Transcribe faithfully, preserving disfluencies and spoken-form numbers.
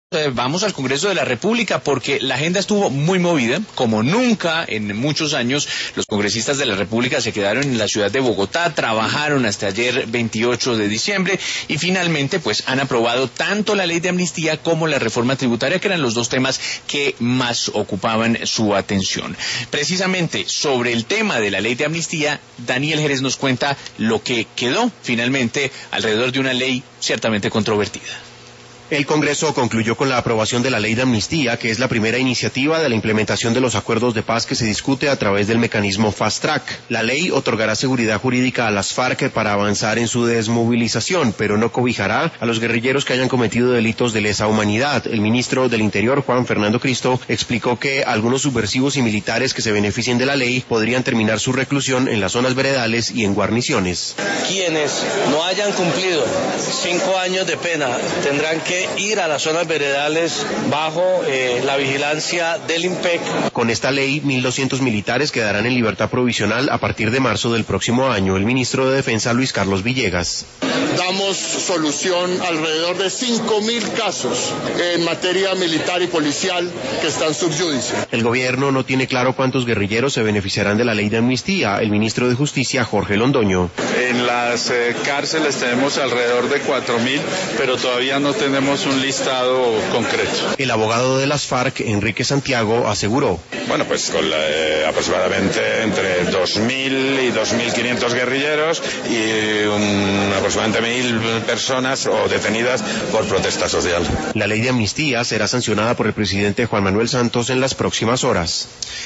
Eh, Vamos al Congreso de la República porque la agenda estuvo muy movida, como nunca en muchos años. Los congresistas de la República se quedaron en la ciudad de Bogotá, trabajaron hasta ayer veintiocho de diciembre y finalmente pues han aprobado tanto la ley de amnistía como la reforma tributaria, que eran los dos temas que más ocupaban su atención. Precisamente sobre el tema de la ley de amnistía, Daniel Jerez nos cuenta lo que quedó finalmente alrededor de una ley ciertamente controvertida. El Congreso concluyó con la aprobación de la ley de amnistía, que es la primera iniciativa de la implementación de los acuerdos de paz que se discute a través del mecanismo Fast Track. La ley otorgará seguridad jurídica a las FARC para avanzar en su desmovilización, pero no cobijará a los guerrilleros que hayan cometido delitos de lesa humanidad. El ministro del Interior, Juan Fernando Cristo, explicó que algunos subversivos y militares que se beneficien de la ley podrían terminar su reclusión en las zonas veredales y en guarniciones. Quienes no hayan cumplido cinco años de pena tendrán que ir a las zonas veredales bajo eh, la vigilancia del IMPEC. Con esta ley, mil doscientos militares quedarán en libertad provisional a partir de marzo del próximo año. El ministro de Defensa, Luis Carlos Villegas. Damos solución a alrededor de cinco mil casos en materia militar y policial que están subyúdice. El gobierno no tiene claro cuántos guerrilleros se beneficiarán de la ley de amnistía. El ministro de Justicia, Jorge Londoño. En las eh, cárceles tenemos alrededor de cuatro mil, pero todavía no tenemos un listado concreto. El abogado de las FARC, Enrique Santiago, aseguró. Bueno, pues con la, eh, aproximadamente entre dos mil y dos mil quinientos guerrilleros y un, aproximadamente mil personas o detenidas por protesta social. La ley de amnistía será sancionada por el presidente Juan Manuel Santos en las próximas horas.